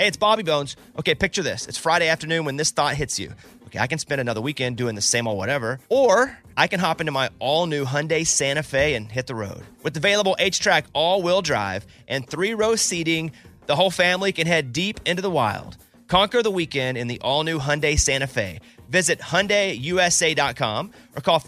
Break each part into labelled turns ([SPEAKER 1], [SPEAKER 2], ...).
[SPEAKER 1] Hey, it's Bobby Bones. Okay, picture this. It's Friday afternoon when this thought hits you. Okay, I can spend another weekend doing the same old whatever, or I can hop into my all-new Hyundai Santa Fe and hit the road. With available H-Track all-wheel drive and 3-row seating, the whole family can head deep into the wild. Conquer the weekend in the all-new Hyundai Santa Fe. Visit HyundaiUSA.com or call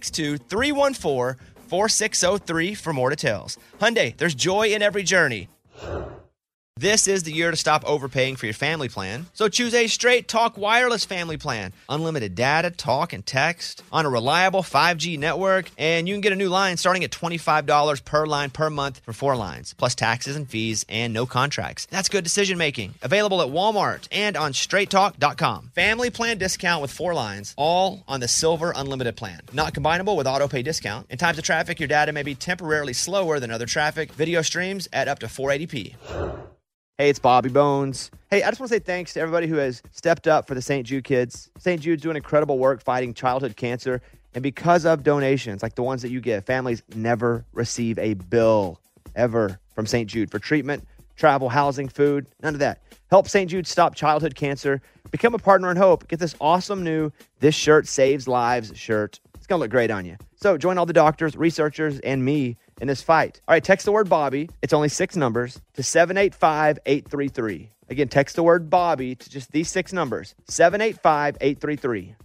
[SPEAKER 1] 562-314-4603 for more details. Hyundai, there's joy in every journey. This is the year to stop overpaying for your family plan. So choose a Straight Talk Wireless family plan. Unlimited data, talk, and text on a reliable 5G network. And you can get a new line starting at $25 per line per month for 4 lines, plus taxes and fees and no contracts. That's good decision making. Available at Walmart and on straighttalk.com. Family plan discount with 4 lines, all on the Silver Unlimited plan. Not combinable with auto pay discount. In times of traffic, your data may be temporarily slower than other traffic. Video streams at up to 480p. Hey, it's Bobby Bones. Hey, I just want to say thanks to everybody who has stepped up for the St. Jude kids. St. Jude's doing incredible work fighting childhood cancer. And because of donations like the ones that you give, families never receive a bill ever from St. Jude for treatment, travel, housing, food, none of that. Help St. Jude stop childhood cancer. Become a partner in hope. Get this awesome new This Shirt Saves Lives shirt. It's going to look great on you. So join all the doctors, researchers, and me in this fight. All right, text the word Bobby. It's only 6 numbers to 785-833. Again, text the word Bobby to just these 6 numbers, 785-833.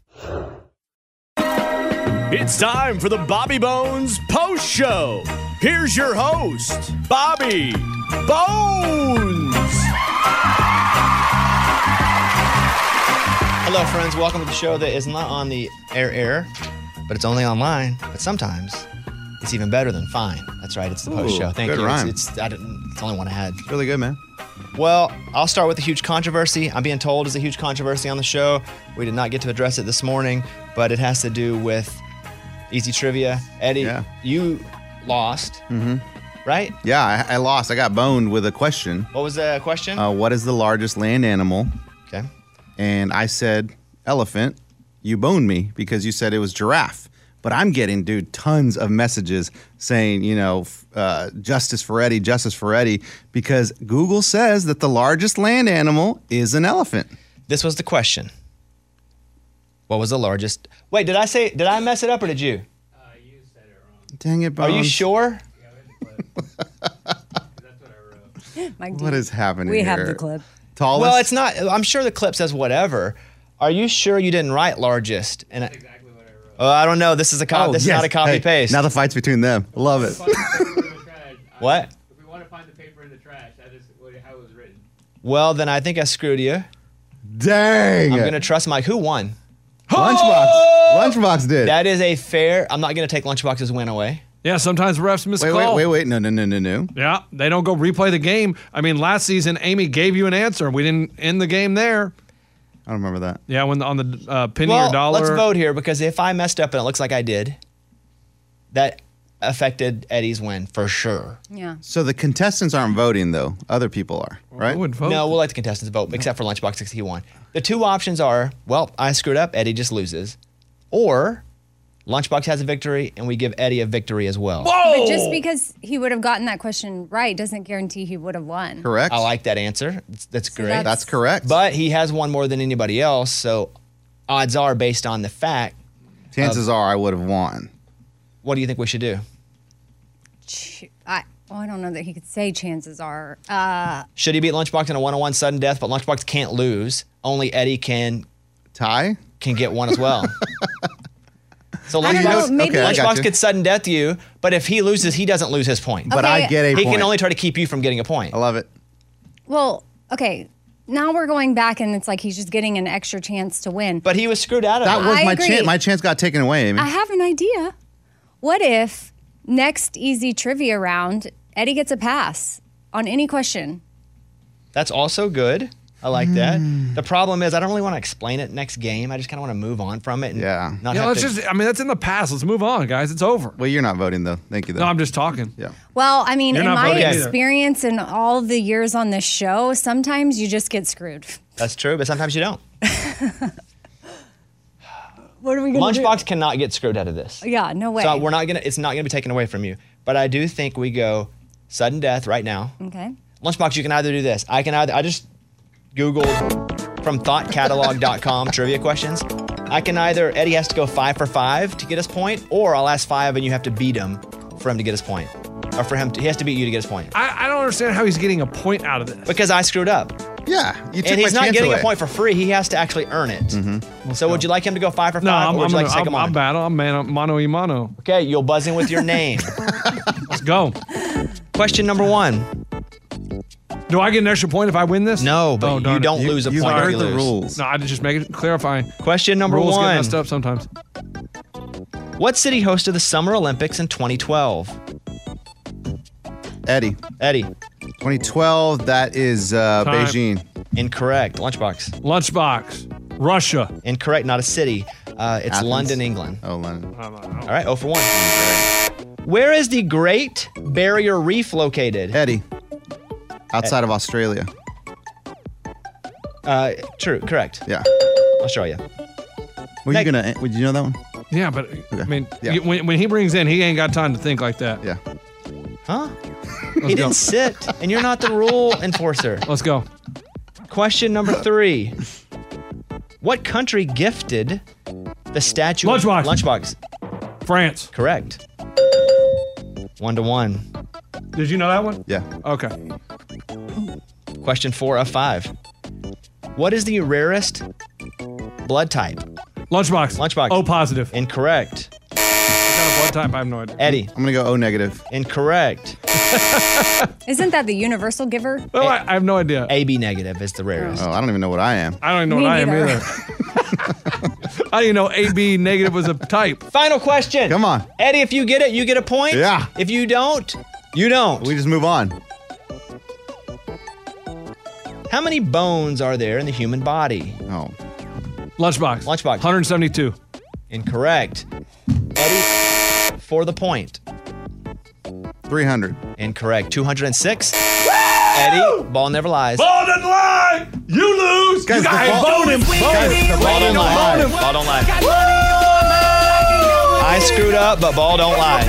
[SPEAKER 2] It's time for the Bobby Bones Post Show. Here's your host, Bobby Bones.
[SPEAKER 1] Hello, friends. Welcome to the show that is not on the air, but it's only online. But sometimes it's even better than fine. That's right. It's the Post Show. Thank you.
[SPEAKER 3] Rhyme.
[SPEAKER 1] It's the only one I had.
[SPEAKER 3] Really good, man.
[SPEAKER 1] Well, I'll start with a huge controversy. I'm being told is a huge controversy on the show. We did not get to address it this morning, but it has to do with Easy Trivia. Eddie, you lost, right?
[SPEAKER 3] Yeah, I lost. I got boned with a question.
[SPEAKER 1] What was the question?
[SPEAKER 3] What is the largest land animal?
[SPEAKER 1] Okay.
[SPEAKER 3] And I said elephant. You boned me because you said it was giraffe. But I'm getting, dude, tons of messages saying, justice for Eddie, because Google says that the largest land animal is an elephant.
[SPEAKER 1] This was the question. What was the largest? Wait, did I mess it up or did you?
[SPEAKER 4] You said it wrong.
[SPEAKER 3] Dang it, Bones.
[SPEAKER 1] Are you sure?
[SPEAKER 4] Yeah, we have the clip. That's what I wrote.
[SPEAKER 3] What is happening
[SPEAKER 5] We
[SPEAKER 3] here?
[SPEAKER 5] have the clip.
[SPEAKER 3] Tallest?
[SPEAKER 1] Well, it's not. I'm sure the clip says whatever. Are you sure you didn't write largest? And
[SPEAKER 4] That's exactly what I wrote.
[SPEAKER 1] I don't know. This is this is not a copy paste.
[SPEAKER 3] Now the fight's between them. Love it.
[SPEAKER 1] What?
[SPEAKER 4] If we want to find the paper in the trash, that is how it was written.
[SPEAKER 1] Well, then I think I screwed you.
[SPEAKER 3] Dang.
[SPEAKER 1] I'm gonna trust Mike. Who won?
[SPEAKER 3] Lunchbox did.
[SPEAKER 1] That is a fair. I'm not gonna take Lunchbox's win away.
[SPEAKER 6] Yeah, sometimes refs miss a call.
[SPEAKER 3] Wait. No.
[SPEAKER 6] Yeah, they don't go replay the game. I mean, last season, Amy gave you an answer, and we didn't end the game there.
[SPEAKER 3] I don't remember that.
[SPEAKER 6] Yeah, when on the penny
[SPEAKER 1] Well,
[SPEAKER 6] or dollar.
[SPEAKER 1] let's vote here because if I messed up and it looks like I did, that affected Eddie's win for sure.
[SPEAKER 5] Yeah.
[SPEAKER 3] So the contestants aren't voting, though. Other people are, right?
[SPEAKER 6] I would vote.
[SPEAKER 1] No, we'll let the contestants vote, except for Lunchbox because he won. The 2 options are, well, I screwed up, Eddie just loses, or Lunchbox has a victory and we give Eddie a victory as well.
[SPEAKER 5] But just because he would have gotten that question right doesn't guarantee he would have won.
[SPEAKER 3] Correct.
[SPEAKER 1] I like that answer. That's great.
[SPEAKER 3] That's correct.
[SPEAKER 1] But he has won more than anybody else, so odds are based on the fact.
[SPEAKER 3] Chances are I would have won.
[SPEAKER 1] What do you think we should do?
[SPEAKER 5] I don't know that he could say chances are.
[SPEAKER 1] Should he beat Lunchbox in a 1-on-1 sudden death, but Lunchbox can't lose? Only Eddie can get one as well. So
[SPEAKER 5] I don't know, maybe-
[SPEAKER 1] Lunchbox could sudden death you, but if he loses, he doesn't lose his point.
[SPEAKER 3] But I get a
[SPEAKER 1] He
[SPEAKER 3] point.
[SPEAKER 1] can only try to keep you from getting a point.
[SPEAKER 3] I love it.
[SPEAKER 5] Well, okay. Now we're going back, and it's like he's just getting an extra chance to win.
[SPEAKER 1] But he was screwed out of
[SPEAKER 3] That
[SPEAKER 1] it.
[SPEAKER 3] was
[SPEAKER 5] I
[SPEAKER 3] my
[SPEAKER 5] agree.
[SPEAKER 3] chance. My chance got taken away, Amy.
[SPEAKER 5] I have an idea. What if next easy trivia round, Eddie gets a pass on any question?
[SPEAKER 1] That's also good. I like that. The problem is I don't really want to explain it next game. I just kind of want to move on from it. And not have
[SPEAKER 6] let's
[SPEAKER 1] to,
[SPEAKER 6] just. I mean, that's in the past. Let's move on, guys. It's over.
[SPEAKER 3] Well, you're not voting, though. Thank you, though.
[SPEAKER 6] No, I'm just talking.
[SPEAKER 3] Yeah.
[SPEAKER 5] Well, I mean,
[SPEAKER 6] You're
[SPEAKER 5] in
[SPEAKER 6] not
[SPEAKER 5] my
[SPEAKER 6] voting either.
[SPEAKER 5] experience and all the years on this show, sometimes you just get screwed.
[SPEAKER 1] That's true, but sometimes you don't.
[SPEAKER 5] What are we going to do?
[SPEAKER 1] Lunchbox cannot get screwed out of this.
[SPEAKER 5] Yeah, no way.
[SPEAKER 1] So it's not gonna be taken away from you. But I do think we go sudden death right now.
[SPEAKER 5] Okay.
[SPEAKER 1] Lunchbox, you can either do this. I just Googled from thoughtcatalog.com trivia questions. I can either, Eddie has to go 5 for 5 to get his point, or I'll ask 5 and you have to beat him for him to get his point. Or for him, he has to beat you to get his point.
[SPEAKER 6] I don't understand how he's getting a point out of this.
[SPEAKER 1] Because I screwed up.
[SPEAKER 3] Yeah, you took
[SPEAKER 1] And he's
[SPEAKER 3] my
[SPEAKER 1] not
[SPEAKER 3] chance
[SPEAKER 1] getting
[SPEAKER 3] away.
[SPEAKER 1] a point for free. He has to actually earn it. So would you like him to go 5 for 5,
[SPEAKER 6] No,
[SPEAKER 1] or would you like to take him on?
[SPEAKER 6] I'm battle. I'm mano y mano.
[SPEAKER 1] Okay, you'll buzz in with your name.
[SPEAKER 6] Let's go.
[SPEAKER 1] Question number 1.
[SPEAKER 6] Do I get an extra point if I win this?
[SPEAKER 1] No, but you
[SPEAKER 6] darn it.
[SPEAKER 1] don't lose a
[SPEAKER 3] You've
[SPEAKER 1] point if
[SPEAKER 3] heard
[SPEAKER 1] you
[SPEAKER 3] the
[SPEAKER 1] lose.
[SPEAKER 3] rules.
[SPEAKER 6] No, I just make it clarifying.
[SPEAKER 1] Question number
[SPEAKER 6] Rules get
[SPEAKER 1] 1.
[SPEAKER 6] messed up sometimes.
[SPEAKER 1] What city hosted the Summer Olympics in 2012?
[SPEAKER 3] Eddie,
[SPEAKER 1] Eddie,
[SPEAKER 3] 2012, that is Beijing.
[SPEAKER 1] incorrect. Lunchbox,
[SPEAKER 6] Lunchbox. Russia.
[SPEAKER 1] incorrect. Not a city. It's
[SPEAKER 3] Athens.
[SPEAKER 1] London, England.
[SPEAKER 3] Oh, London.
[SPEAKER 1] All right, 0 for 1. Where is the Great Barrier Reef located?
[SPEAKER 3] Eddie, outside of Australia.
[SPEAKER 1] True, correct.
[SPEAKER 3] Yeah.
[SPEAKER 1] Australia.
[SPEAKER 3] Were you gonna? Would you know that one?
[SPEAKER 6] Yeah, but I mean,
[SPEAKER 3] Yeah.
[SPEAKER 6] when he brings in, he ain't got time to think like that.
[SPEAKER 3] Yeah.
[SPEAKER 1] Huh? He didn't sit, and you're not the rule enforcer.
[SPEAKER 6] Let's go.
[SPEAKER 1] Question number 3. What country gifted the statue
[SPEAKER 6] Lunchbox.
[SPEAKER 1] of Lunchbox?
[SPEAKER 6] France.
[SPEAKER 1] Correct. 1 to 1.
[SPEAKER 6] Did you know that one?
[SPEAKER 3] Yeah.
[SPEAKER 6] Okay.
[SPEAKER 1] Question 4 of 5. What is the rarest blood type?
[SPEAKER 6] Lunchbox.
[SPEAKER 1] Lunchbox.
[SPEAKER 6] O positive.
[SPEAKER 1] Incorrect.
[SPEAKER 6] What kind of blood type? I have no idea.
[SPEAKER 1] Eddie.
[SPEAKER 3] I'm gonna go O negative.
[SPEAKER 1] Incorrect.
[SPEAKER 5] Isn't that the universal giver?
[SPEAKER 6] Oh, I have no idea.
[SPEAKER 1] AB negative is the rarest.
[SPEAKER 3] Oh, I don't even know what I am.
[SPEAKER 6] I don't even know
[SPEAKER 5] Me
[SPEAKER 6] what I am
[SPEAKER 5] neither.
[SPEAKER 6] either. I didn't even know AB negative was a type.
[SPEAKER 1] Final question.
[SPEAKER 3] Come on.
[SPEAKER 1] Eddie, if you get it, you get a point.
[SPEAKER 3] Yeah.
[SPEAKER 1] If you don't, you don't.
[SPEAKER 3] We just move on.
[SPEAKER 1] How many bones are there in the human body?
[SPEAKER 3] Oh,
[SPEAKER 6] Lunchbox.
[SPEAKER 1] Lunchbox.
[SPEAKER 6] 172.
[SPEAKER 1] Incorrect. Eddie, for the point.
[SPEAKER 3] 300.
[SPEAKER 1] Incorrect. 206. Eddie, ball never lies.
[SPEAKER 6] Ball doesn't lie. You lose.
[SPEAKER 3] Guys,
[SPEAKER 6] you
[SPEAKER 3] the
[SPEAKER 6] guys
[SPEAKER 3] ball-
[SPEAKER 6] bone him. Bone him.
[SPEAKER 1] Ball don't lie.
[SPEAKER 6] Bone him.
[SPEAKER 1] Ball don't lie. I screwed up, but ball don't lie.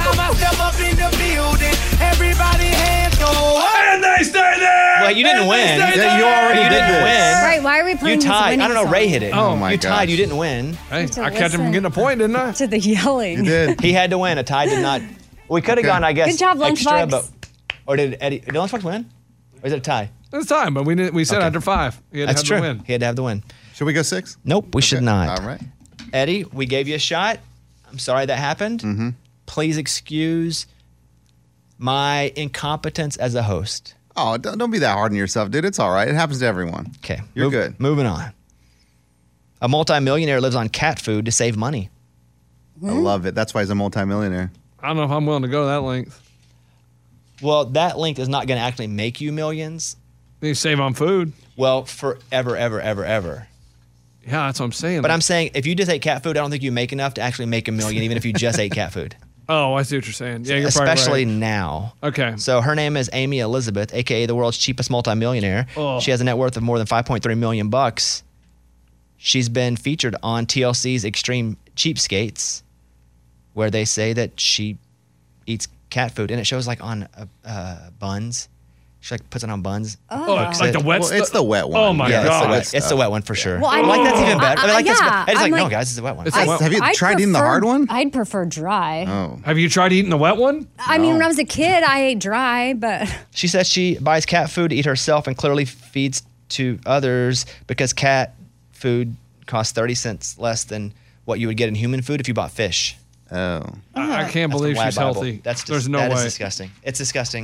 [SPEAKER 4] And they stay there.
[SPEAKER 1] Well, you didn't win.
[SPEAKER 3] Yeah, you already
[SPEAKER 1] You
[SPEAKER 3] did
[SPEAKER 1] didn't
[SPEAKER 3] this.
[SPEAKER 1] win.
[SPEAKER 5] Right, why are we
[SPEAKER 1] You
[SPEAKER 5] playing this
[SPEAKER 1] tied.
[SPEAKER 5] winning
[SPEAKER 1] I don't know.
[SPEAKER 5] song?
[SPEAKER 1] Ray hit it.
[SPEAKER 3] Oh, my
[SPEAKER 1] You tied.
[SPEAKER 3] gosh.
[SPEAKER 1] You didn't win.
[SPEAKER 6] Hey,
[SPEAKER 5] To
[SPEAKER 6] I kept him from
[SPEAKER 5] listen.
[SPEAKER 6] getting a point, didn't I?
[SPEAKER 5] To the yelling.
[SPEAKER 3] You did.
[SPEAKER 1] He had to win. A tie did not. We could have
[SPEAKER 3] Okay.
[SPEAKER 1] gone, I guess.
[SPEAKER 5] Good job,
[SPEAKER 1] extra,
[SPEAKER 5] Lunchbox.
[SPEAKER 1] but or did Eddie? Did Lunchbox win? Or is it a tie?
[SPEAKER 6] It's time, but we said
[SPEAKER 1] Okay.
[SPEAKER 6] after 5. He had
[SPEAKER 1] That's
[SPEAKER 6] to
[SPEAKER 1] true.
[SPEAKER 6] have the win.
[SPEAKER 1] He had to have the win.
[SPEAKER 3] Should we go 6?
[SPEAKER 1] Nope, we should
[SPEAKER 3] Okay.
[SPEAKER 1] not.
[SPEAKER 3] All right.
[SPEAKER 1] Eddie, we gave you a shot. I'm sorry that happened.
[SPEAKER 3] Mm-hmm.
[SPEAKER 1] Please excuse my incompetence as a host.
[SPEAKER 3] Oh, don't be that hard on yourself, dude. It's all right. It happens to everyone.
[SPEAKER 1] Okay,
[SPEAKER 3] You're good.
[SPEAKER 1] Moving on. A multimillionaire lives on cat food to save money.
[SPEAKER 3] I love it. That's why he's a multimillionaire.
[SPEAKER 6] I don't know if I'm willing to go to that length.
[SPEAKER 1] Well, that length is not going to actually make you millions.
[SPEAKER 6] You save on food.
[SPEAKER 1] Well, forever, ever, ever, ever.
[SPEAKER 6] Yeah, that's what I'm saying.
[SPEAKER 1] But I'm saying if you just ate cat food, I don't think you make enough to actually make a million, even if you just ate cat food.
[SPEAKER 6] Oh, I see what you're saying. Yeah, you're probably
[SPEAKER 1] Especially
[SPEAKER 6] right.
[SPEAKER 1] now.
[SPEAKER 6] Okay.
[SPEAKER 1] So her name is Amy Elizabeth, aka the world's cheapest multimillionaire.
[SPEAKER 6] Oh.
[SPEAKER 1] She has a net worth of more than $5.3 million. She's been featured on TLC's Extreme Cheapskates, where they say that she eats cat food, and it shows like on buns. She like puts it on buns.
[SPEAKER 6] Oh, like the wet
[SPEAKER 3] Well,
[SPEAKER 6] stuff.
[SPEAKER 3] it's the wet one.
[SPEAKER 6] Oh, my
[SPEAKER 1] Yeah,
[SPEAKER 6] God.
[SPEAKER 1] it's the wet one for sure.
[SPEAKER 5] Well, I
[SPEAKER 1] like
[SPEAKER 5] mean-
[SPEAKER 1] that's even better. I mean, like that's
[SPEAKER 5] yeah,
[SPEAKER 1] it's like
[SPEAKER 5] I'm
[SPEAKER 1] no,
[SPEAKER 5] like-
[SPEAKER 1] guys, this is a wet one.
[SPEAKER 6] It's a wet-
[SPEAKER 3] Have you tried eating the hard one?
[SPEAKER 5] I'd prefer dry.
[SPEAKER 3] Oh.
[SPEAKER 6] Have you tried eating the wet one?
[SPEAKER 5] I mean, when I was a kid, I ate dry, but
[SPEAKER 1] She says she buys cat food to eat herself and clearly feeds to others because cat food costs 30 cents less than what you would get in human food if you bought fish.
[SPEAKER 3] Oh.
[SPEAKER 6] I can't
[SPEAKER 1] That's the
[SPEAKER 6] believe
[SPEAKER 1] Wad
[SPEAKER 6] she's
[SPEAKER 1] Bible.
[SPEAKER 6] healthy.
[SPEAKER 1] That's
[SPEAKER 6] There's no
[SPEAKER 1] that is
[SPEAKER 6] way.
[SPEAKER 1] disgusting. It's disgusting.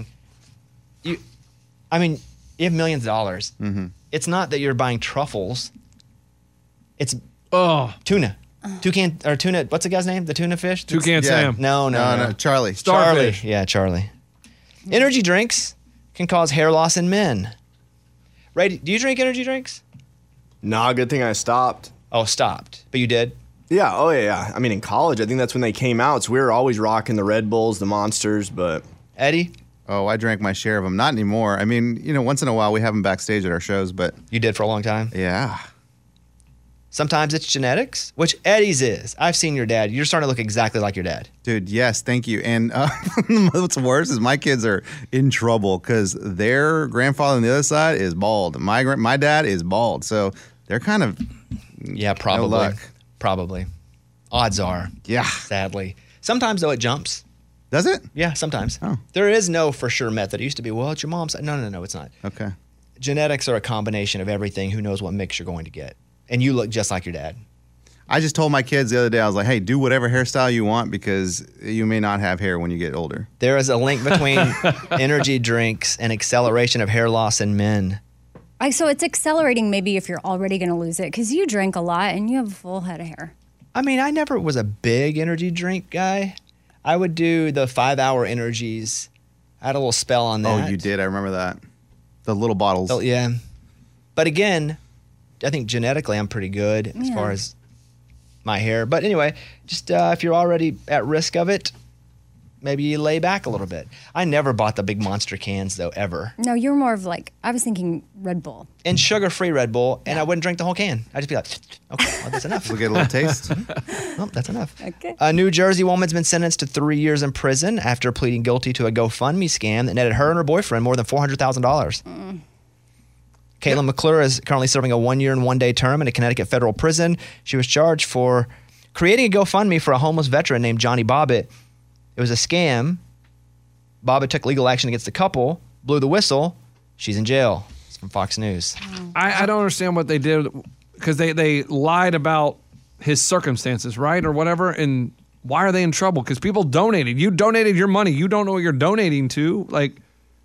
[SPEAKER 1] I mean, you have millions of dollars.
[SPEAKER 3] Mm-hmm.
[SPEAKER 1] It's not that you're buying truffles. It's
[SPEAKER 6] Oh,
[SPEAKER 1] tuna. Tuna. What's the guy's name? The tuna fish?
[SPEAKER 6] Toucan
[SPEAKER 3] Yeah.
[SPEAKER 6] Sam.
[SPEAKER 1] No.
[SPEAKER 3] Charlie.
[SPEAKER 1] Charlie.
[SPEAKER 6] Starfish.
[SPEAKER 1] Yeah, Charlie. Energy drinks can cause hair loss in men. Ray, do you drink energy drinks?
[SPEAKER 7] Nah, good thing I stopped.
[SPEAKER 1] Oh, stopped. But you did?
[SPEAKER 7] Yeah, oh yeah. I mean, in college, I think that's when they came out. So we were always rocking the Red Bulls, the Monsters, but
[SPEAKER 1] Eddie,
[SPEAKER 3] Oh, I drank my share of them. Not anymore. I mean, once in a while we have them backstage at our shows, but
[SPEAKER 1] you did for a long time.
[SPEAKER 3] yeah.
[SPEAKER 1] Sometimes it's genetics, which Eddie's is. I've seen your dad. You're starting to look exactly like your dad.
[SPEAKER 3] Dude, yes, thank you. And what's worse is my kids are in trouble because their grandfather on the other side is bald. My dad is bald, so they're kind of
[SPEAKER 1] Yeah, probably.
[SPEAKER 3] No luck.
[SPEAKER 1] Probably. Odds are.
[SPEAKER 3] Yeah.
[SPEAKER 1] Sadly. Sometimes, though, it jumps.
[SPEAKER 3] Does it?
[SPEAKER 1] Yeah, sometimes.
[SPEAKER 3] Oh.
[SPEAKER 1] There is no for sure method. It used to be, well, it's your mom's. No, it's not.
[SPEAKER 3] Okay.
[SPEAKER 1] Genetics are a combination of everything. Who knows what mix you're going to get? And you look just like your dad.
[SPEAKER 3] I just told my kids the other day, I was like, hey, do whatever hairstyle you want because you may not have hair when you get older.
[SPEAKER 1] There is a link between energy drinks and acceleration of hair loss in men.
[SPEAKER 5] So it's accelerating maybe if you're already going to lose it because you drink a lot and you have a full head of hair.
[SPEAKER 1] I mean, I never was a big energy drink guy. I would do the 5-hour energies. I had a little spell on that.
[SPEAKER 3] Oh, you did. I remember that. The little bottles.
[SPEAKER 1] Oh, yeah. But again, I think genetically I'm pretty good as
[SPEAKER 5] Yeah.
[SPEAKER 1] far as my hair. But anyway, just if you're already at risk of it, maybe you lay back a little bit. I never bought the big monster cans, though, ever.
[SPEAKER 5] No, you're more of like, I was thinking Red Bull.
[SPEAKER 1] And sugar-free Red Bull, and I wouldn't drink the whole can. I'd just be like, okay, well, that's enough.
[SPEAKER 3] We'll get a little taste.
[SPEAKER 1] Well, that's enough.
[SPEAKER 5] Okay.
[SPEAKER 1] A New Jersey woman's been sentenced to 3 years in prison after pleading guilty to a GoFundMe scam that netted her and her boyfriend more than $400,000. Caitlin McClure is currently serving a 1 year and 1 day term in a Connecticut federal prison. She was charged for creating a GoFundMe for a homeless veteran named Johnny Bobbitt. It was a scam. Bobbitt took legal action against the couple, blew the whistle. She's in jail. It's from Fox News.
[SPEAKER 6] I don't understand what they did because they lied about his circumstances, right? Or whatever. And why are they in trouble? Because people donated. You donated your money. You don't know what you're donating to. Like,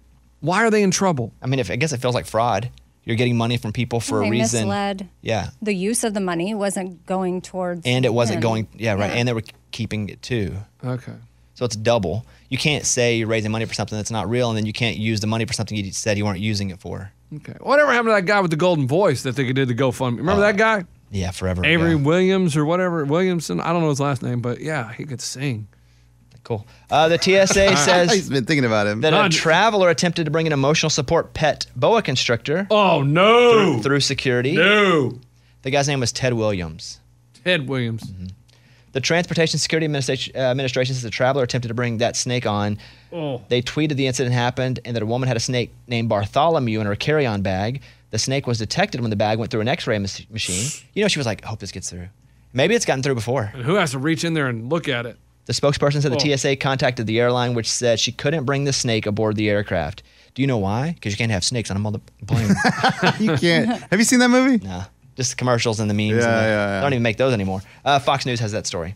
[SPEAKER 6] why are they in trouble?
[SPEAKER 1] I mean, I guess it feels like fraud. You're getting money from people for
[SPEAKER 5] They
[SPEAKER 1] a reason.
[SPEAKER 5] misled.
[SPEAKER 1] Yeah.
[SPEAKER 5] The use of the money wasn't going towards.
[SPEAKER 1] And it wasn't
[SPEAKER 5] charity.
[SPEAKER 1] going, yeah, right. And they were keeping it too.
[SPEAKER 6] Okay.
[SPEAKER 1] So it's double. You can't say you're raising money for something that's not real, and then you can't use the money for something you said you weren't using it for.
[SPEAKER 6] Okay. Whatever happened to that guy with the golden voice that they did the GoFundMe? Remember that guy?
[SPEAKER 1] Yeah, forever.
[SPEAKER 6] Avery
[SPEAKER 1] ago.
[SPEAKER 6] Williams or whatever. Williamson. I don't know his last name, but yeah, he could sing.
[SPEAKER 1] Cool. The TSA says
[SPEAKER 3] He's been thinking about him.
[SPEAKER 1] that a
[SPEAKER 6] Not-
[SPEAKER 1] traveler attempted to bring an emotional support pet boa constrictor
[SPEAKER 6] Oh, no.
[SPEAKER 1] through security.
[SPEAKER 6] No.
[SPEAKER 1] The guy's name was Ted Williams.
[SPEAKER 6] Ted Williams.
[SPEAKER 1] Mm-hmm. The Transportation Security Administration says the traveler attempted to bring that snake on.
[SPEAKER 6] Oh.
[SPEAKER 1] They tweeted the incident happened and that a woman had a snake named Bartholomew in her carry-on bag. The snake was detected when the bag went through an X-ray machine. You know, she was like, I hope this gets through. Maybe it's gotten through before.
[SPEAKER 6] And who has to reach in there and look at it?
[SPEAKER 1] The spokesperson said the
[SPEAKER 6] Oh.
[SPEAKER 1] TSA contacted the airline, which said she couldn't bring the snake aboard the aircraft. Do you know why? Because you can't have snakes on a plane.
[SPEAKER 3] You can't. Have you seen that movie?
[SPEAKER 1] Nah, just the commercials and the memes.
[SPEAKER 3] Yeah,
[SPEAKER 1] and the,
[SPEAKER 3] yeah.
[SPEAKER 1] They don't even make those anymore. Fox News has that story.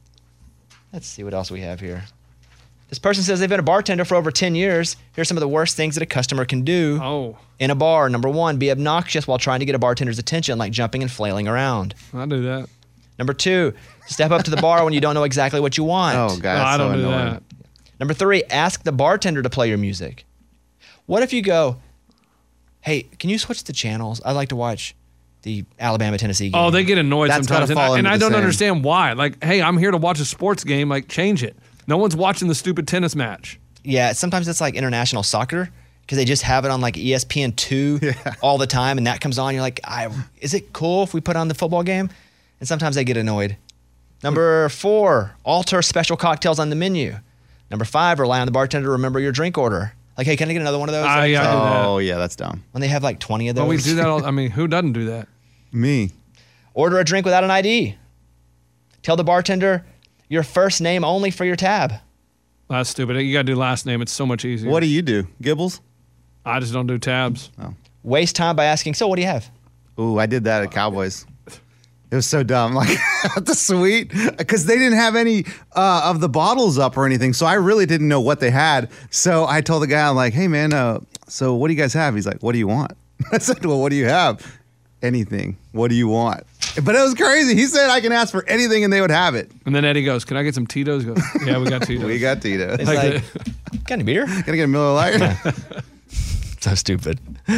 [SPEAKER 1] Let's see what else we have here. This person says they've been a bartender for over 10 years. Here's some of the worst things that a customer can do
[SPEAKER 6] Oh,
[SPEAKER 1] in a bar. Number 1, be obnoxious while trying to get a bartender's attention, like jumping and flailing around.
[SPEAKER 6] I do that.
[SPEAKER 1] Number 2, step up to the bar when you don't know exactly what you want.
[SPEAKER 3] Oh, God.
[SPEAKER 6] No,
[SPEAKER 3] that's
[SPEAKER 6] I don't
[SPEAKER 3] so
[SPEAKER 6] do
[SPEAKER 3] annoying.
[SPEAKER 6] that.
[SPEAKER 1] Number 3, ask the bartender to play your music. What if you go, hey, can you switch the channels? I'd like to watch the Alabama-Tennessee game.
[SPEAKER 6] Oh, they get annoyed
[SPEAKER 3] That's
[SPEAKER 6] sometimes.
[SPEAKER 3] gotta fall
[SPEAKER 6] And
[SPEAKER 3] into
[SPEAKER 6] I
[SPEAKER 3] the
[SPEAKER 6] don't
[SPEAKER 3] same.
[SPEAKER 6] understand why. Like, hey, I'm here to watch a sports game. Like, change it. No one's watching the stupid tennis match.
[SPEAKER 1] Yeah, sometimes it's like international soccer because they just have it on like ESPN2 all the time, and that comes on. You're like, is it cool if we put on the football game? And sometimes they get annoyed. Number 4, alter special cocktails on the menu. Number 5, rely on the bartender to remember your drink order. Like, hey, can I get another one of those?
[SPEAKER 6] Yeah, I do that.
[SPEAKER 3] Oh, yeah, that's dumb.
[SPEAKER 1] When they have like 20 of those.
[SPEAKER 6] But we do that all, I mean, who doesn't do that?
[SPEAKER 3] Me.
[SPEAKER 1] Order a drink without an ID. Tell the bartender your first name only for your tab.
[SPEAKER 6] That's stupid. You got to do last name. It's so much easier.
[SPEAKER 3] What do you do? Gibbles?
[SPEAKER 6] I just don't do tabs.
[SPEAKER 1] Waste time by asking, so what do you have?
[SPEAKER 3] Ooh, I did that at Cowboys. It was so dumb. Like, at the suite, because they didn't have any of the bottles up or anything. So I really didn't know what they had. So I told the guy, I'm like, hey, man, so what do you guys have? He's like, what do you want? I said, well, what do you have? Anything. What do you want? But it was crazy. He said I can ask for anything and they would have it.
[SPEAKER 6] And then Eddie goes, can I get some Tito's? He goes, yeah, we got Tito's.
[SPEAKER 3] We got Tito.
[SPEAKER 1] It's like, got any beer?
[SPEAKER 3] Gonna get a Miller Lite?
[SPEAKER 1] So stupid.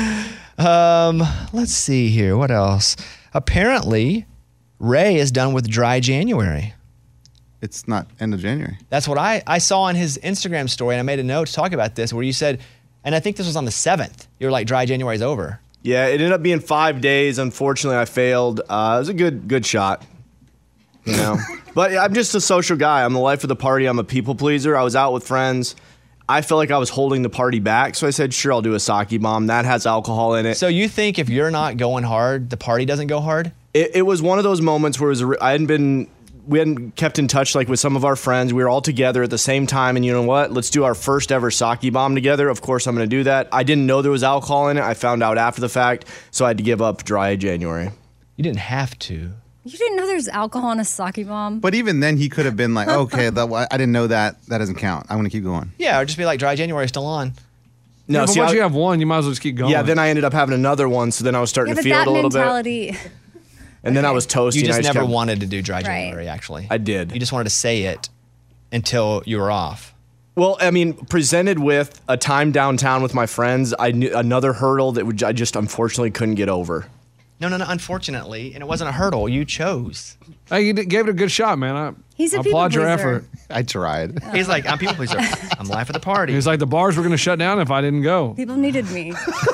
[SPEAKER 1] Let's see here. What else? Apparently, Ray is done with Dry January.
[SPEAKER 3] It's not end of January.
[SPEAKER 1] That's what I saw on his Instagram story, and I made a note to talk about this where you said, and I think this was on the 7th, you were like, Dry January's over.
[SPEAKER 7] Yeah, it ended up being 5 days. Unfortunately, I failed. It was a good shot, you know. But I'm just a social guy. I'm the life of the party. I'm a people pleaser. I was out with friends. I felt like I was holding the party back, so I said, sure, I'll do a sake bomb. That has alcohol in it.
[SPEAKER 1] So you think if you're not going hard, the party doesn't go hard?
[SPEAKER 7] It was one of those moments where we hadn't kept in touch like with some of our friends. We were all together at the same time, and you know what? Let's do our first ever sake bomb together. Of course, I'm going to do that. I didn't know there was alcohol in it. I found out after the fact, so I had to give up dry January.
[SPEAKER 1] You didn't have to.
[SPEAKER 5] You didn't know there's alcohol in a sake bomb?
[SPEAKER 3] But even then, he could have been like, okay, I didn't know that. That doesn't count. I'm going to keep going.
[SPEAKER 1] Yeah, or just be like, dry January is still on.
[SPEAKER 7] No,
[SPEAKER 6] but
[SPEAKER 7] see,
[SPEAKER 6] once you have one, you might as well just keep going.
[SPEAKER 7] Yeah, then I ended up having another one, so then I was starting to feel it a little bit. And then I was toasting.
[SPEAKER 1] You just
[SPEAKER 7] I
[SPEAKER 1] never
[SPEAKER 7] kept-
[SPEAKER 1] wanted to do dry January, actually.
[SPEAKER 7] I did.
[SPEAKER 1] You just wanted to say it until you were off.
[SPEAKER 7] Well, I mean, presented with a time downtown with my friends, I knew another hurdle that I just unfortunately couldn't get over.
[SPEAKER 1] No, unfortunately. And it wasn't a hurdle. You chose.
[SPEAKER 6] Hey, you gave it a good shot, man.
[SPEAKER 5] He's a
[SPEAKER 6] I applaud your
[SPEAKER 5] people-pleaser.
[SPEAKER 6] effort.
[SPEAKER 3] I tried.
[SPEAKER 1] He's like, I'm people pleaser. I'm life of the party.
[SPEAKER 6] He was like, the bars were going to shut down if I didn't go.
[SPEAKER 5] People needed me.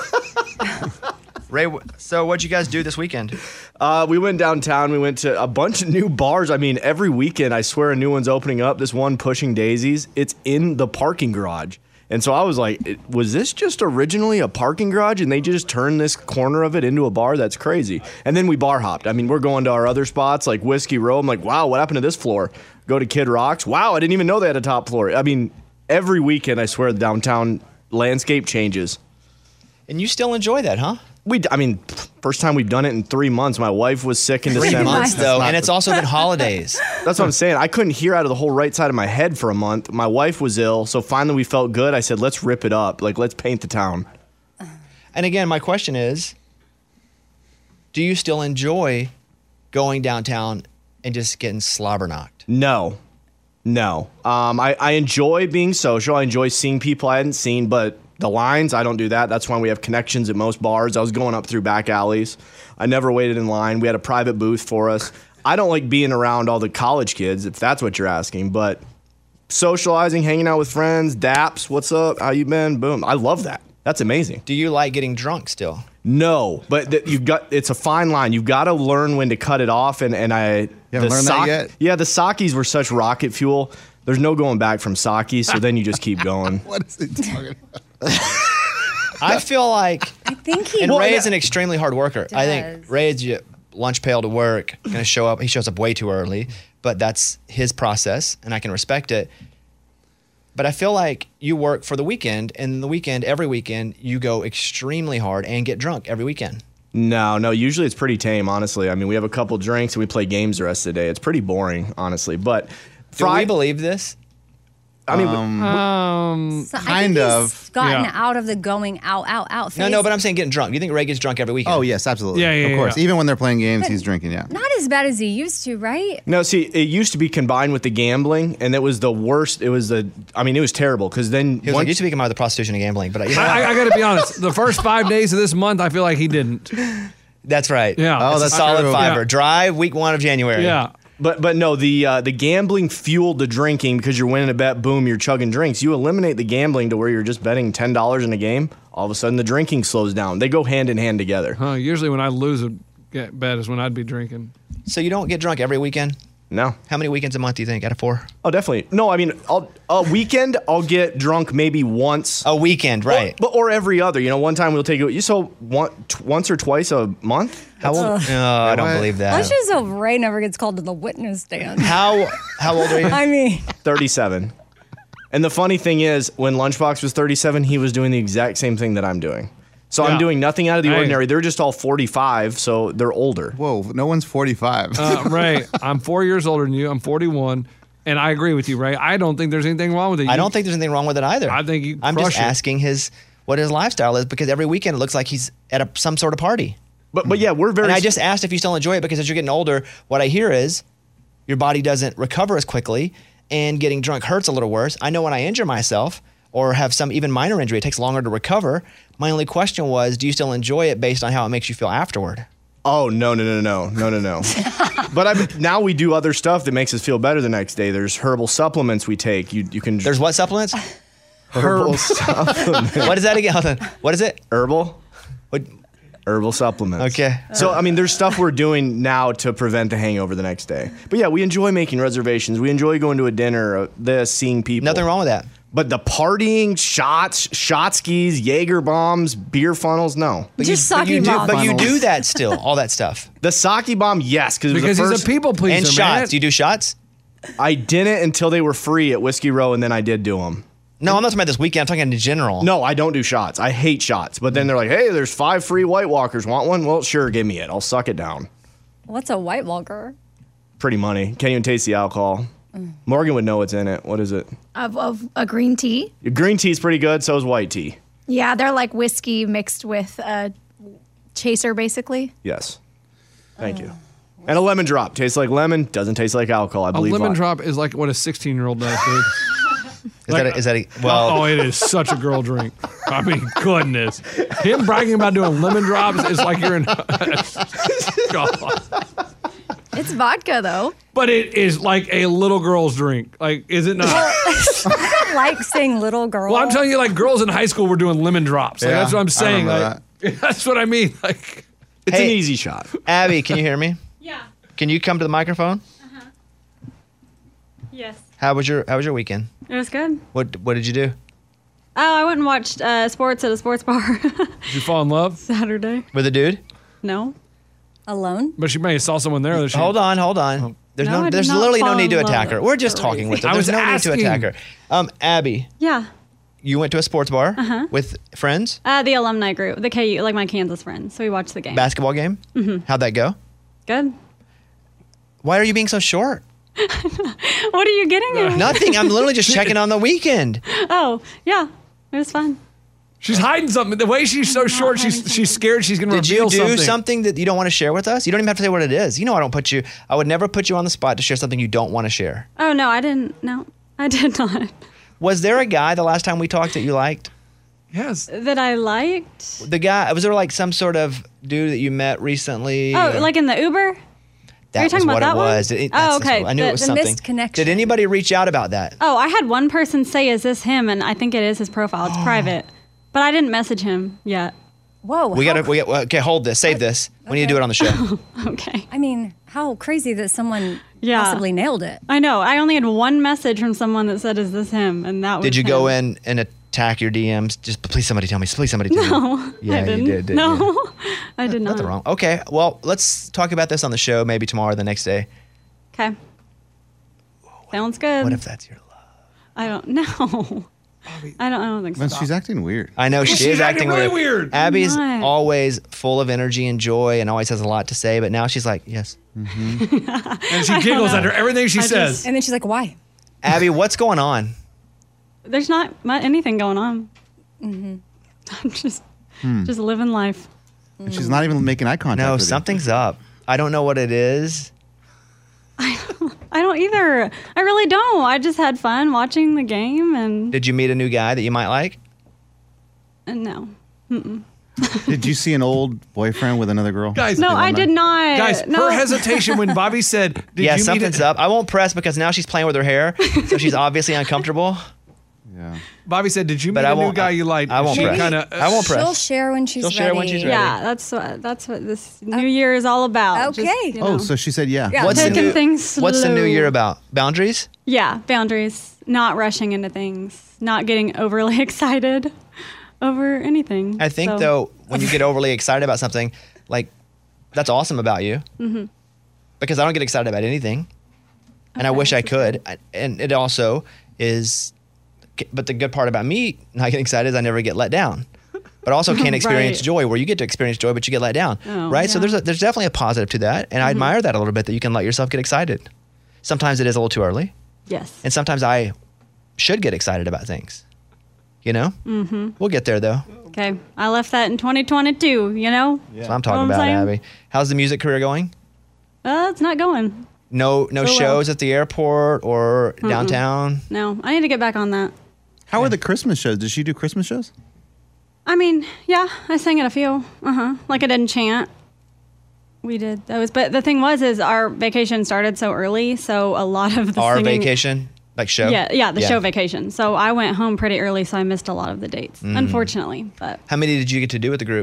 [SPEAKER 1] Ray, so what'd you guys do this weekend?
[SPEAKER 7] We went downtown. We went to a bunch of new bars. I mean, every weekend, I swear a new one's opening up. This one, Pushing Daisies, it's in the parking garage. And so I was like, was this just originally a parking garage and they just turned this corner of it into a bar? That's crazy. And then we bar hopped. I mean, we're going to our other spots like Whiskey Row. I'm like, wow, what happened to this floor? Go to Kid Rock's. Wow, I didn't even know they had a top floor. I mean, every weekend, I swear, the downtown landscape changes.
[SPEAKER 1] And you still enjoy that, huh?
[SPEAKER 7] First time we've done it in 3 months. My wife was sick in December.
[SPEAKER 1] 3 months, though, and it's also been holidays.
[SPEAKER 7] That's what I'm saying. I couldn't hear out of the whole right side of my head for a month. My wife was ill, so finally we felt good. I said, let's rip it up. Like, let's paint the town.
[SPEAKER 1] And again, my question is, do you still enjoy going downtown and just getting slobber knocked?
[SPEAKER 7] No. I enjoy being social. I enjoy seeing people I hadn't seen, but the lines, I don't do that. That's why we have connections at most bars. I was going up through back alleys. I never waited in line. We had a private booth for us. I don't like being around all the college kids, if that's what you're asking, but socializing, hanging out with friends, daps, what's up, how you been, boom. I love that. That's amazing.
[SPEAKER 1] Do you like getting drunk still?
[SPEAKER 7] No, but it's a fine line. You've got to learn when to cut it off. And I
[SPEAKER 3] You haven't learned that yet?
[SPEAKER 7] Yeah, the sakis were such rocket fuel. There's no going back from sake, so then you just keep going.
[SPEAKER 3] What is he talking about?
[SPEAKER 1] I feel like,
[SPEAKER 5] I think he
[SPEAKER 1] and
[SPEAKER 5] does.
[SPEAKER 1] Ray is an extremely hard worker. I think Ray's lunch pail to work, going to show up. He shows up way too early, but that's his process, and I can respect it. But I feel like you work for the weekend, and every weekend, you go extremely hard and get drunk every weekend.
[SPEAKER 7] No, usually it's pretty tame, honestly. I mean, we have a couple drinks and we play games the rest of the day. It's pretty boring, honestly. But
[SPEAKER 1] Do we believe this?
[SPEAKER 7] I mean,
[SPEAKER 5] So I
[SPEAKER 3] kind
[SPEAKER 5] think
[SPEAKER 3] of,
[SPEAKER 5] he's gotten
[SPEAKER 6] yeah.
[SPEAKER 5] out of the going out phase.
[SPEAKER 1] No, but I'm saying getting drunk. Do you think Ray gets drunk every weekend?
[SPEAKER 3] Oh, yes, absolutely.
[SPEAKER 6] Yeah,
[SPEAKER 3] of course.
[SPEAKER 6] yeah.
[SPEAKER 3] Even when they're playing games, he's drinking, yeah.
[SPEAKER 5] Not as bad as he used to, right?
[SPEAKER 7] no, see, it used to be combined with the gambling, and it was the worst. It was terrible because then
[SPEAKER 1] He was like, you speak about the prostitution and gambling, but you know,
[SPEAKER 6] I got to be honest. The first 5 days of this month, I feel like he didn't.
[SPEAKER 1] that's right.
[SPEAKER 6] Yeah.
[SPEAKER 3] Oh,
[SPEAKER 1] It's
[SPEAKER 3] that's
[SPEAKER 1] a solid
[SPEAKER 3] true.
[SPEAKER 1] fiver.
[SPEAKER 6] Yeah.
[SPEAKER 1] Drive week 1 of January.
[SPEAKER 6] Yeah.
[SPEAKER 7] But no, the gambling fueled the drinking because you're winning a bet, boom, you're chugging drinks. You eliminate the gambling to where you're just betting $10 in a game, all of a sudden the drinking slows down. They go hand in hand together.
[SPEAKER 6] Usually when I lose a bet is when I'd be drinking.
[SPEAKER 1] So you don't get drunk every weekend?
[SPEAKER 7] No.
[SPEAKER 1] How many weekends a month do you think out of 4?
[SPEAKER 7] Oh, definitely. No, I mean, a weekend I'll get drunk maybe once.
[SPEAKER 1] A weekend, right?
[SPEAKER 7] Or every other. You know, one time we'll take it. Once or twice a month?
[SPEAKER 1] How old? I don't
[SPEAKER 3] What?
[SPEAKER 1] believe that.
[SPEAKER 5] Let's just hope Ray never gets called to the witness stand.
[SPEAKER 1] How old are you?
[SPEAKER 5] I mean,
[SPEAKER 7] 37. And the funny thing is, when Lunchbox was 37, he was doing the exact same thing that I'm doing. So
[SPEAKER 6] Yeah.
[SPEAKER 7] I'm doing nothing out of the
[SPEAKER 6] Hey.
[SPEAKER 7] ordinary. They're just all 45, so they're older.
[SPEAKER 3] Whoa, no one's 45.
[SPEAKER 6] Ray, I'm 4 years older than you. I'm 41. And I agree with you, Ray. I don't think there's anything wrong with it.
[SPEAKER 1] I don't think there's anything wrong with it either.
[SPEAKER 6] I think you
[SPEAKER 1] I'm
[SPEAKER 6] crush
[SPEAKER 1] just
[SPEAKER 6] it.
[SPEAKER 1] asking what his lifestyle is because every weekend it looks like he's at some sort of party.
[SPEAKER 7] But yeah, we're very.
[SPEAKER 1] And I just asked if you still enjoy it because as you're getting older, what I hear is your body doesn't recover as quickly and getting drunk hurts a little worse. I know when I injure myself or have some even minor injury, it takes longer to recover. My only question was, do you still enjoy it based on how it makes you feel afterward?
[SPEAKER 7] Oh no. But now we do other stuff that makes us feel better the next day. There's herbal supplements we take. You can.
[SPEAKER 1] There's what supplements?
[SPEAKER 7] herbal supplements.
[SPEAKER 1] What is that again? Hold on. What is it?
[SPEAKER 7] Herbal.
[SPEAKER 1] What?
[SPEAKER 7] Herbal supplements.
[SPEAKER 1] Okay.
[SPEAKER 7] So, I mean, there's stuff we're doing now to prevent the hangover the next day. But yeah, we enjoy making reservations. We enjoy going to a dinner, seeing people.
[SPEAKER 1] Nothing wrong with that.
[SPEAKER 7] But the partying, shots, shot skis, Jaeger bombs, beer funnels, no.
[SPEAKER 5] Just sake
[SPEAKER 1] you do,
[SPEAKER 5] bombs.
[SPEAKER 1] but you do that still, all that stuff.
[SPEAKER 7] The sake bomb, yes, because
[SPEAKER 6] Because he's a people pleaser,
[SPEAKER 1] And
[SPEAKER 6] man.
[SPEAKER 1] shots. Do you do shots?
[SPEAKER 7] I didn't until they were free at Whiskey Row, and then I did do them.
[SPEAKER 1] No, I'm not talking about this weekend. I'm talking in general.
[SPEAKER 7] No, I don't do shots. I hate shots. But then they're like, hey, there's 5 free White Walkers. Want one? Well, sure, give me it. I'll suck it down.
[SPEAKER 5] What's a White Walker?
[SPEAKER 7] Pretty money. Can't even taste the alcohol. Morgan would know what's in it. What is it?
[SPEAKER 8] Of a green tea.
[SPEAKER 7] Green tea's pretty good. So is white tea.
[SPEAKER 8] Yeah, they're like whiskey mixed with a chaser, basically.
[SPEAKER 7] Yes. Thank you. And a lemon drop. Tastes like lemon. Doesn't taste like alcohol, I
[SPEAKER 6] A
[SPEAKER 7] believe.
[SPEAKER 6] lemon drop is like what a 16-year-old does, dude.
[SPEAKER 1] Is that a, well,
[SPEAKER 6] Oh, it is such a girl drink. I mean, goodness. Him bragging about doing lemon drops is like you're in. God.
[SPEAKER 8] It's vodka, though.
[SPEAKER 6] But it is like a little girl's drink. Like, is it not?
[SPEAKER 5] I don't like saying little girl.
[SPEAKER 6] Well, I'm telling you, like, girls in high school were doing lemon drops. Like,
[SPEAKER 3] Yeah,
[SPEAKER 6] that's what I'm saying.
[SPEAKER 3] I
[SPEAKER 6] Like,
[SPEAKER 3] remember
[SPEAKER 6] that's what I mean. Like,
[SPEAKER 7] It's
[SPEAKER 1] Hey.
[SPEAKER 7] an easy shot.
[SPEAKER 1] Abby, can you hear me?
[SPEAKER 9] Yeah.
[SPEAKER 1] Can you come to the microphone?
[SPEAKER 9] Yes.
[SPEAKER 1] How was your weekend?
[SPEAKER 9] It was good.
[SPEAKER 1] What did you do?
[SPEAKER 9] Oh, I went and watched sports at a sports bar
[SPEAKER 6] did you fall in love?
[SPEAKER 9] Saturday.
[SPEAKER 1] With a dude?
[SPEAKER 9] No.
[SPEAKER 5] Alone?
[SPEAKER 6] But she may have saw someone there. That she,
[SPEAKER 1] Hold on. There's
[SPEAKER 9] No, I did
[SPEAKER 1] there's
[SPEAKER 9] not
[SPEAKER 1] literally no
[SPEAKER 9] fall
[SPEAKER 1] need to
[SPEAKER 9] in
[SPEAKER 1] attack
[SPEAKER 9] love.
[SPEAKER 1] her. We're just talking with her.
[SPEAKER 6] I
[SPEAKER 1] There's
[SPEAKER 6] was
[SPEAKER 1] no need to
[SPEAKER 6] asking.
[SPEAKER 1] attack her. Abby,
[SPEAKER 9] Yeah.
[SPEAKER 1] you went to a sports bar with friends,
[SPEAKER 9] The alumni group, the KU, like my Kansas friends. So we watched the game.
[SPEAKER 1] basketball game. Mm-hmm. How'd that go?
[SPEAKER 9] Good.
[SPEAKER 1] Why are you being so short?
[SPEAKER 9] What are you getting at?
[SPEAKER 1] Nothing. I'm literally just checking on the weekend.
[SPEAKER 9] Oh, yeah. It was fun.
[SPEAKER 6] she's hiding something. The way she's so short, she's scared she's going to
[SPEAKER 1] Did you
[SPEAKER 6] reveal
[SPEAKER 1] do
[SPEAKER 6] something.
[SPEAKER 1] that you don't want to share with us? You don't even have to say what it is. You know I would never put you on the spot to share something you don't want to share.
[SPEAKER 9] Oh, no, I didn't. No, I did not.
[SPEAKER 1] Was there a guy the last time we talked that you liked?
[SPEAKER 6] Yes.
[SPEAKER 9] That I liked?
[SPEAKER 1] The guy, was there like some sort of dude that you met recently?
[SPEAKER 9] Oh, like in the Uber?
[SPEAKER 1] that
[SPEAKER 9] are you talking
[SPEAKER 1] was
[SPEAKER 9] about
[SPEAKER 1] what
[SPEAKER 9] that
[SPEAKER 1] it
[SPEAKER 9] one?
[SPEAKER 1] was.
[SPEAKER 9] Oh,
[SPEAKER 1] That's
[SPEAKER 9] okay.
[SPEAKER 1] I knew it was
[SPEAKER 5] The
[SPEAKER 1] something.
[SPEAKER 5] missed connection.
[SPEAKER 1] Did anybody reach out about that?
[SPEAKER 9] Oh, I had one person say, is this him? And I think it is his profile. It's private. But I didn't message him yet.
[SPEAKER 5] Whoa.
[SPEAKER 1] Okay, hold this, save this. We need to do it on the show.
[SPEAKER 9] Okay.
[SPEAKER 5] I mean, how crazy that someone
[SPEAKER 9] Yeah.
[SPEAKER 5] possibly nailed it.
[SPEAKER 9] I know. I only had one message from someone that said, "Is this him?" And that was.
[SPEAKER 1] Did you go
[SPEAKER 9] him.
[SPEAKER 1] in and attack your DMs? Just please somebody tell me. Please somebody tell me.
[SPEAKER 9] No,
[SPEAKER 1] Yeah,
[SPEAKER 9] I
[SPEAKER 1] you
[SPEAKER 9] didn't.
[SPEAKER 1] did, didn't
[SPEAKER 9] No,
[SPEAKER 1] you?
[SPEAKER 9] I did not.
[SPEAKER 1] Nothing wrong. Okay, well, let's talk about this on the show maybe tomorrow or the next day.
[SPEAKER 9] Okay. Sounds good.
[SPEAKER 1] What if that's your love?
[SPEAKER 9] I don't know. I don't think so.
[SPEAKER 3] Man, she's acting weird.
[SPEAKER 1] I know she
[SPEAKER 6] She's
[SPEAKER 1] is acting
[SPEAKER 6] acting really
[SPEAKER 1] weird.
[SPEAKER 6] weird.
[SPEAKER 1] Abby's
[SPEAKER 9] Not.
[SPEAKER 1] always full of energy and joy and always has a lot to say, but now she's like, yes.
[SPEAKER 6] And she giggles at her everything she
[SPEAKER 9] I
[SPEAKER 6] says.
[SPEAKER 9] just-
[SPEAKER 5] And then she's like, why?
[SPEAKER 1] Abby, what's going on?
[SPEAKER 9] There's not anything going on. I'm just living life.
[SPEAKER 3] And she's not even making eye contact.
[SPEAKER 1] No,
[SPEAKER 3] with you.
[SPEAKER 1] something's up. I don't know what it is.
[SPEAKER 9] I don't either. I really don't. I just had fun watching the game and
[SPEAKER 1] Did you meet a new guy that you might like?
[SPEAKER 9] no.
[SPEAKER 3] Did you see an old boyfriend with another girl?
[SPEAKER 6] Guys,
[SPEAKER 9] No, I did not.
[SPEAKER 6] Guys,
[SPEAKER 9] no.
[SPEAKER 6] her hesitation when Bobby said, "Did
[SPEAKER 1] Yeah,
[SPEAKER 6] you meet
[SPEAKER 1] something's
[SPEAKER 6] it?"
[SPEAKER 1] up. I won't press because now she's playing with her hair, so she's obviously uncomfortable.
[SPEAKER 3] Yeah.
[SPEAKER 6] Bobby said, "Did you meet
[SPEAKER 1] But I
[SPEAKER 6] a new
[SPEAKER 1] won't.
[SPEAKER 6] guy you liked?"
[SPEAKER 1] I won't
[SPEAKER 6] She
[SPEAKER 1] press.
[SPEAKER 6] kinda,
[SPEAKER 1] I won't press.
[SPEAKER 5] She'll share when she's
[SPEAKER 1] She'll share
[SPEAKER 5] ready.
[SPEAKER 1] when she's ready.
[SPEAKER 9] Yeah, that's what this new year is all about.
[SPEAKER 5] Okay.
[SPEAKER 9] Just, you know,
[SPEAKER 3] Oh, so she said yeah.
[SPEAKER 5] Yeah.
[SPEAKER 1] What's the
[SPEAKER 9] taking
[SPEAKER 1] new,
[SPEAKER 9] things
[SPEAKER 1] what's the new
[SPEAKER 9] slow.
[SPEAKER 1] year about? Boundaries?
[SPEAKER 9] Yeah, boundaries. Not rushing into things. Not getting overly excited over anything.
[SPEAKER 1] I think
[SPEAKER 9] So-
[SPEAKER 1] though, when you get overly excited about something, like that's awesome about you. Mm-hmm. Because I don't get excited about anything, and I wish I could. And it also is, but the good part about me not getting excited is I never get let down. But I also can't experience
[SPEAKER 9] Right.
[SPEAKER 1] joy, where you get to experience joy, but you get let down,
[SPEAKER 9] Oh,
[SPEAKER 1] right? So
[SPEAKER 9] yeah.
[SPEAKER 1] there's definitely a positive to that, and I admire that a little bit that you can let yourself get excited. Sometimes it is a little too early,
[SPEAKER 9] Yes.
[SPEAKER 1] and sometimes I should get excited about things. You know, we'll get there though.
[SPEAKER 9] Okay. I left that in 2022. You know.
[SPEAKER 1] That's what I'm talking
[SPEAKER 9] Know what I'm
[SPEAKER 1] about,
[SPEAKER 9] saying?
[SPEAKER 1] Abby. How's the music career going?
[SPEAKER 9] It's not going.
[SPEAKER 1] No
[SPEAKER 9] well.
[SPEAKER 1] shows at the airport or downtown.
[SPEAKER 9] No, I need to get back on that.
[SPEAKER 3] How are the Christmas shows? Did she do Christmas shows?
[SPEAKER 9] I mean, yeah, I sang at a few. Like I didn't chant. We did those, but the thing is our vacation started so early, so a lot of the
[SPEAKER 1] Our
[SPEAKER 9] singing,
[SPEAKER 1] vacation, like show.
[SPEAKER 9] Yeah, the show vacation. So I went home pretty early, so I missed a lot of the dates, unfortunately. But
[SPEAKER 1] How many did you get to do with the group?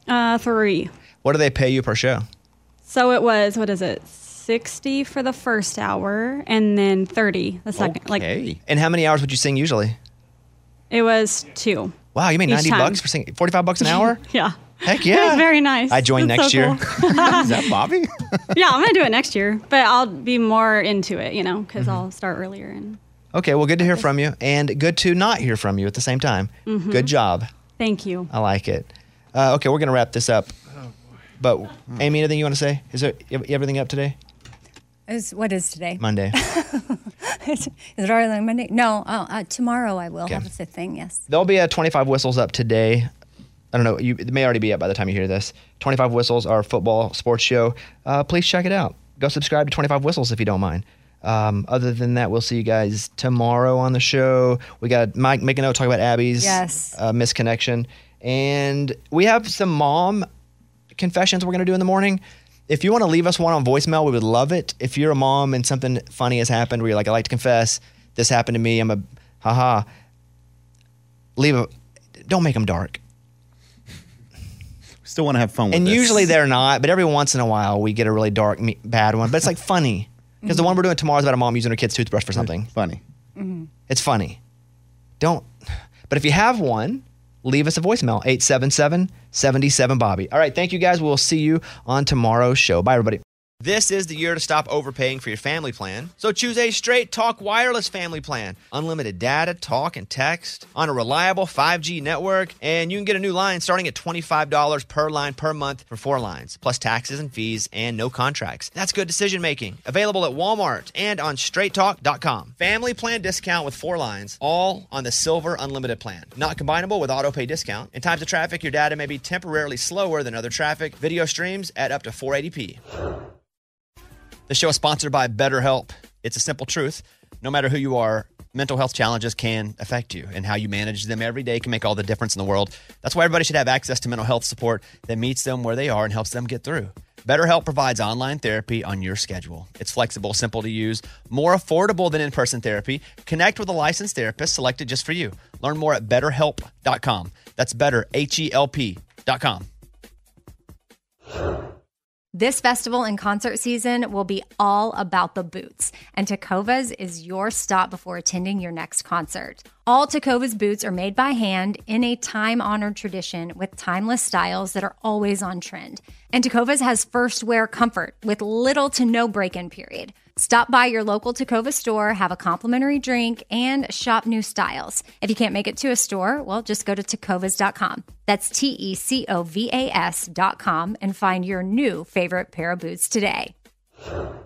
[SPEAKER 9] 3.
[SPEAKER 1] What do they pay you per show?
[SPEAKER 9] So it was, what is it, 60 for the first hour and then 30 the second.
[SPEAKER 1] Okay. And how many hours would you sing usually?
[SPEAKER 9] It was 2.
[SPEAKER 1] Wow, you made
[SPEAKER 9] Each
[SPEAKER 1] $90
[SPEAKER 9] time.
[SPEAKER 1] for singing? $45 an hour?
[SPEAKER 9] Yeah.
[SPEAKER 1] Heck yeah.
[SPEAKER 9] It was very nice.
[SPEAKER 1] I join
[SPEAKER 9] That's
[SPEAKER 1] next
[SPEAKER 9] so
[SPEAKER 1] year.
[SPEAKER 9] cool.
[SPEAKER 3] Is that Bobby?
[SPEAKER 9] Yeah, I'm going to do it next year, but I'll be more into it, because I'll start earlier. And
[SPEAKER 1] Okay, well, good to hear from you, and good to not hear from you at the same time. Good job.
[SPEAKER 9] thank you.
[SPEAKER 1] I like it. Okay, we're going to wrap this up. But, Amy, anything you want to say? Is there everything up today?
[SPEAKER 5] What is today?
[SPEAKER 1] Monday.
[SPEAKER 5] Is it already like Monday? No, tomorrow I will
[SPEAKER 1] Okay.
[SPEAKER 5] have a fifth thing, yes.
[SPEAKER 1] There'll be a 25 Whistles up today. I don't know. It may already be up by the time you hear this. 25 Whistles, our football sports show. Please check it out. Go subscribe to 25 Whistles if you don't mind. Other than that, we'll see you guys tomorrow on the show. We got Mike, make a note, talk about Abby's misconnection. And we have some mom confessions we're going to do in the morning. If you want to leave us one on voicemail, we would love it. If you're a mom and something funny has happened where you're like, I like to confess, this happened to me, I'm a haha. Don't make them dark.
[SPEAKER 3] Still want to have fun with
[SPEAKER 1] And
[SPEAKER 3] this.
[SPEAKER 1] usually they're not, but every once in a while we get a really dark, bad one. But it's like funny. Because the one we're doing tomorrow is about a mom using her kid's toothbrush for something.
[SPEAKER 3] Funny.
[SPEAKER 1] It's funny. But if you have one, leave us a voicemail, 877-77-BOBBY. All right, thank you guys. We'll see you on tomorrow's show. Bye, everybody. This is the year to stop overpaying for your family plan. So choose a Straight Talk Wireless family plan. Unlimited data, talk, and text on a reliable 5G network. And you can get a new line starting at $25 per line per month for 4 lines, plus taxes and fees and no contracts. That's good decision making. Available at Walmart and on straighttalk.com. Family plan discount with 4 lines, all on the Silver Unlimited plan. Not combinable with auto pay discount. In times of traffic, your data may be temporarily slower than other traffic. Video streams at up to 480p. The show is sponsored by BetterHelp. It's a simple truth. No matter who you are, mental health challenges can affect you, and how you manage them every day can make all the difference in the world. That's why everybody should have access to mental health support that meets them where they are and helps them get through. BetterHelp provides online therapy on your schedule. It's flexible, simple to use, more affordable than in-person therapy. Connect with a licensed therapist selected just for you. Learn more at BetterHelp.com. That's better, HELP.com.
[SPEAKER 5] This festival and concert season will be all about the boots, and Tecovas is your stop before attending your next concert. All Tecovas boots are made by hand in a time-honored tradition with timeless styles that are always on trend. And Tecovas has first wear comfort with little to no break-in period. Stop by your local Tecova store, have a complimentary drink, and shop new styles. If you can't make it to a store, well, just go to tecovas.com. That's TECOVAS.com and find your new favorite pair of boots today.